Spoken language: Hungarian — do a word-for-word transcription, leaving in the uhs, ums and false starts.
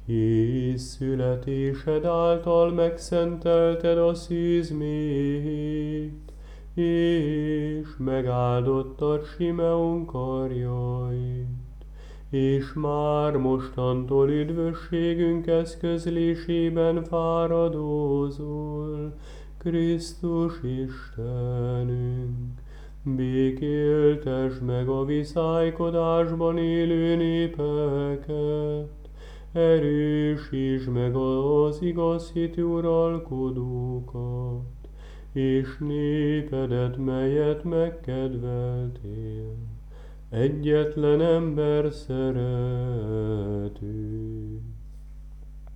hisz születésed által megszentelted a szizmét, és megáldottad Simeon karjait, és már mostantól üdvösségünk eszközlésében fáradozol, Krisztus Istenünk. Békéltesd meg a viszálykodásban élő népeket, erősítsd meg az igaz hitű uralkodókat, és népedet, melyet megkedveltél, egyetlen ember szerető.